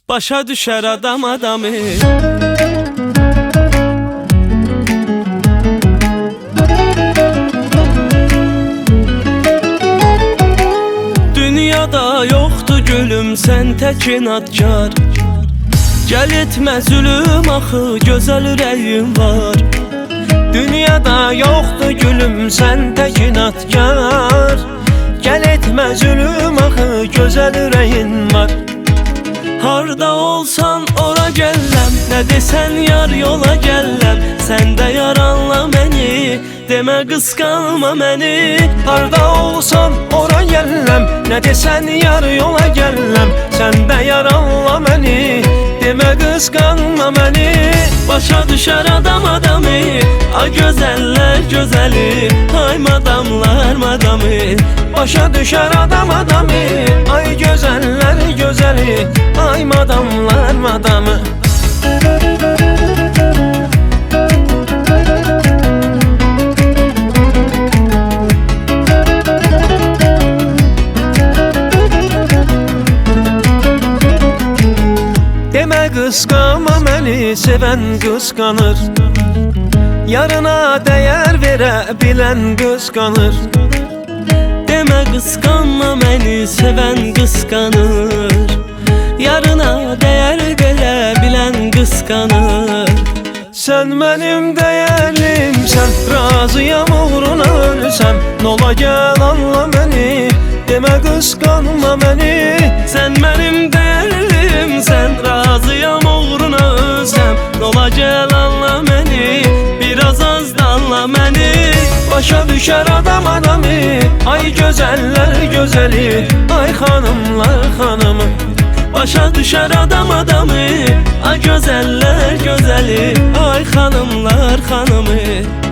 Başa düşer adam adamı. Dünyada yoktu gülüm, sen tek inatkar. Gel etme zulüm axı, gözəl ürəyim var. Dünyada yoktu gülüm, sen tek inatkar. Gel etme zulüm axı, gözəl ürəyin var. Harda olsan ora gəlləm, nə desən yar yola gəlləm. Sən də yaranla məni, demə qısqanma məni. Harda olsan ora gəlləm, nə desən yar yola gəlləm. Sən də yaranla məni, demə qısqanma məni. Başa düşər adam adamı, ay gözəllər gözəli, ay madamlar madamı. Başa düşər adam adamı, ay gözəllər gözəli, ay madamlar madamı. Demə qısqanma məni, sevən qısqanır. Yarına dəyər verə bilən qısqanır. Demə qısqanma məni, sevən qısqanır. Yarına dəyər verə bilən qısqanır. Sən mənim dəyərlimsən, razıyam uğruna ölsəm. Nola gəl anla məni, demə qısqanma məni. Sən mənim dəyərlimsən, razıyam uğruna ölsəm. Nola gəl anla məni, biraz az danla məni. Başa düşər adam adamı, ay gözəllər gözəli, ay xanımlar xanımı. Başa düşər adam adamı, ay gözəllər gözəli, ay xanımlar xanımı.